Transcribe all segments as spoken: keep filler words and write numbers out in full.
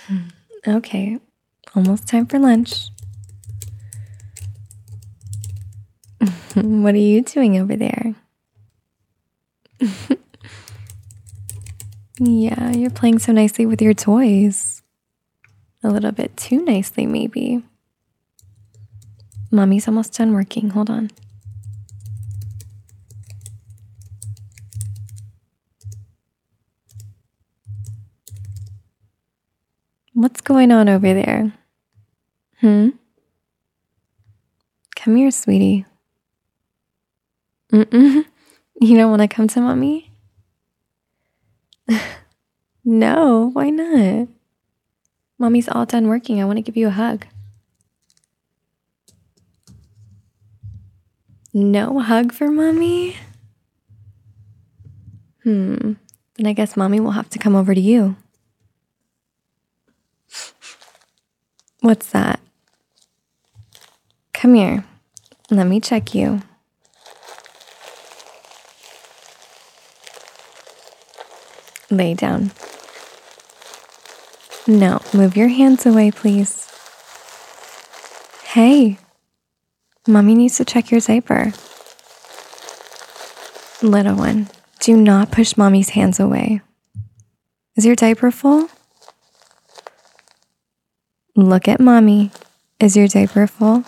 Okay, almost time for lunch. What are you doing over there? Yeah, you're playing so nicely with your toys. A little bit too nicely, maybe. Mommy's almost done working. Hold on. What's going on over there? Hmm? Come here, sweetie. Mm-mm. You don't want to come to mommy? No, why not? Mommy's all done working. I want to give you a hug. No hug for mommy? Hmm. Then I guess mommy will have to come over to you. What's that? Come here. Let me check you. Lay down. No, move your hands away, please. Hey, mommy needs to check your diaper. Little one, do not push mommy's hands away. Is your diaper full? Look at mommy. Is your diaper full?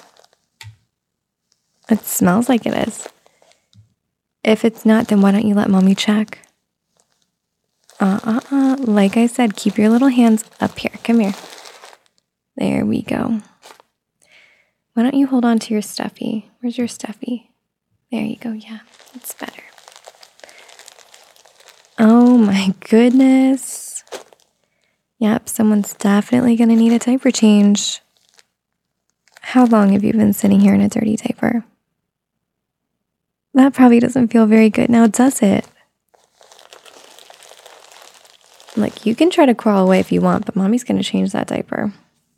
It smells like it is. If it's not, then why don't you let mommy check? Uh-uh-uh. Like I said, keep your little hands up here. Come here. There we go. Why don't you hold on to your stuffy? Where's your stuffy? There you go. Yeah, it's better. Oh my goodness. Yep, someone's definitely going to need a diaper change. How long have you been sitting here in a dirty diaper? That probably doesn't feel very good now, does it? Like, you can try to crawl away if you want, but mommy's going to change that diaper.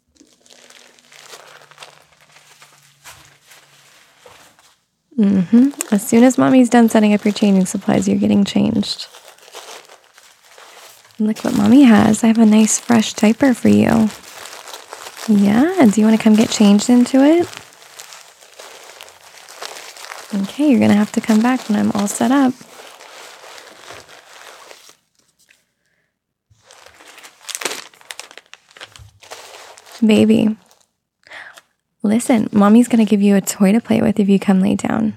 Mm-hmm. As soon as mommy's done setting up your changing supplies, you're getting changed. Look what mommy has. I have a nice fresh diaper for you. Yeah, do you want to come get changed into it? Okay, you're going to have to come back when I'm all set up. Baby, listen, mommy's going to give you a toy to play with if you come lay down.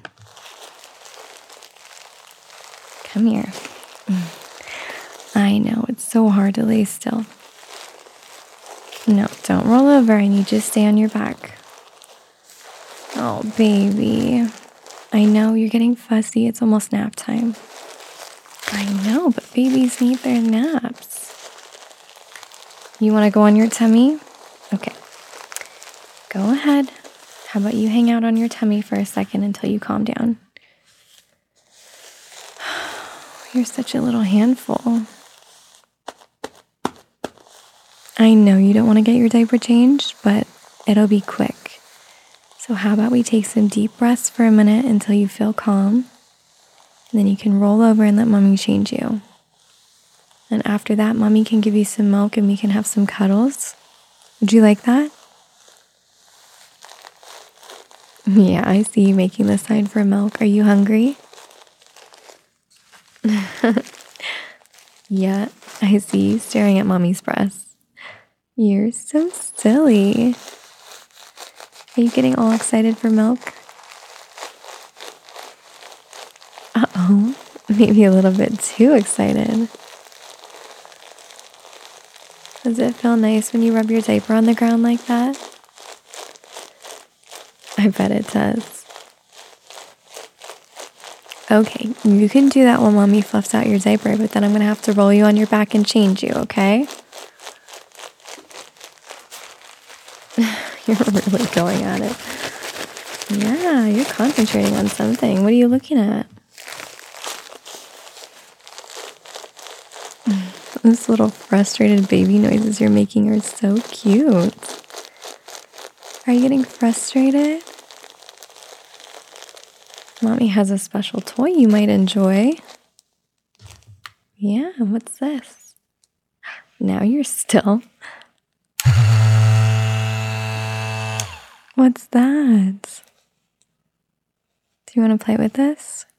Come here. I know, it's so hard to lay still. No, don't roll over. I need you to stay on your back. Oh, baby. I know you're getting fussy. It's almost nap time. I know, but babies need their naps. You want to go on your tummy? Okay. Go ahead. How about you hang out on your tummy for a second until you calm down? You're such a little handful. I know you don't want to get your diaper changed, but it'll be quick. So how about we take some deep breaths for a minute until you feel calm, and then you can roll over and let mommy change you. And after that, mommy can give you some milk and we can have some cuddles. Would you like that? Yeah, I see you making the sign for milk. Are you hungry? Yeah, I see you staring at mommy's breasts. You're so silly. Are you getting all excited for milk? Uh-oh, maybe a little bit too excited. Does it feel nice when you rub your diaper on the ground like that? I bet it does. Okay, you can do that while mommy fluffs out your diaper, but then I'm going to have to roll you on your back and change you, okay? You're really going at it. Yeah, you're concentrating on something. What are you looking at? Those little frustrated baby noises you're making are so cute. Are you getting frustrated? Mommy has a special toy you might enjoy. Yeah, what's this? Now you're still. What's that? Do you want to play with this?